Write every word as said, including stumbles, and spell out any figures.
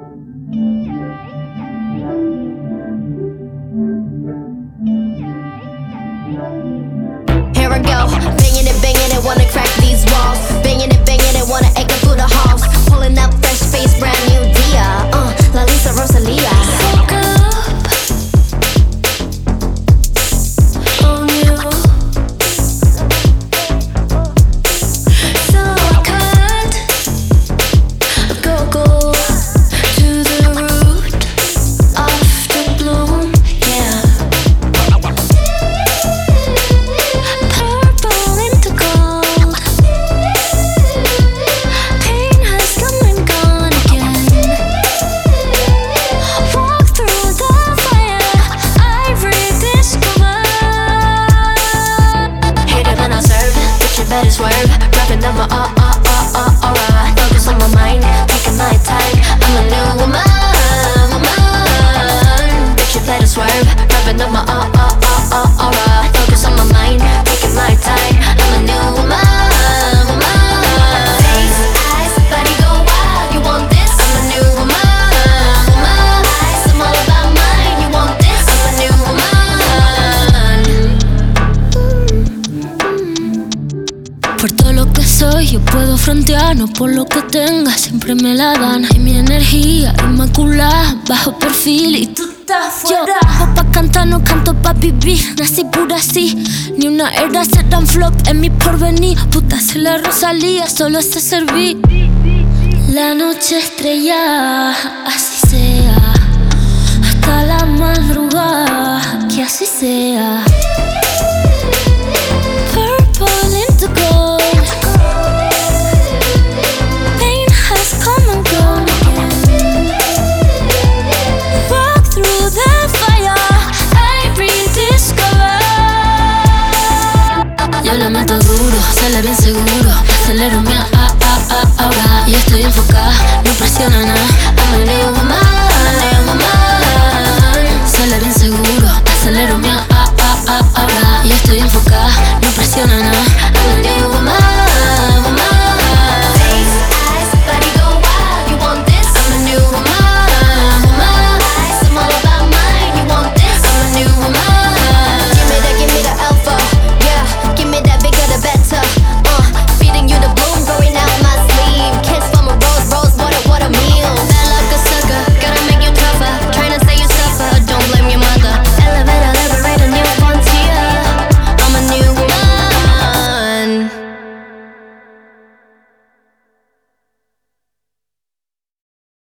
Here I go, banging it, banging it, wanna crack these walls. Banging it, banging it, wanna echo through the halls. Pulling up fresh face, brand new Dia. Uh, La Lisa Rosalia. Woke up on you, so I cut go go to the root of the bloom, yeah. Purple into gold. Pain has come and gone again. Walk through the fire, I rediscover. Hater than I serve, but you better swerve. Rapping down my uh uh uh uh aura. Focus on my mind, taking my time. I'm a new woman, woman. But you better swerve. Rapping down my uh uh uh uh aura. Focus on my mind, taking my time. I'm a new woman, woman. Face, eyes, body go wild. You want this? I'm a new woman, woman. Eyes, I'm all about mine. You want this? I'm a new woman. Por todo lo que soy, yo puedo frontear, no por lo que tenga, siempre me la dan. Y mi energía inmaculada, bajo perfil y tú estás fuera. Yo, pa' cantar, no canto pa' vivir, nací pura así. Ni una era se dan flop en mi porvenir. Puta, se la Rosalía, solo sé servir. La noche estrellada, así sea. Hasta la madrugada, que así sea. Purple into gold. Pain has come and gone again. Walk through the fire, I rediscover. Yo le meto duro, sale bien seguro. Acelero mi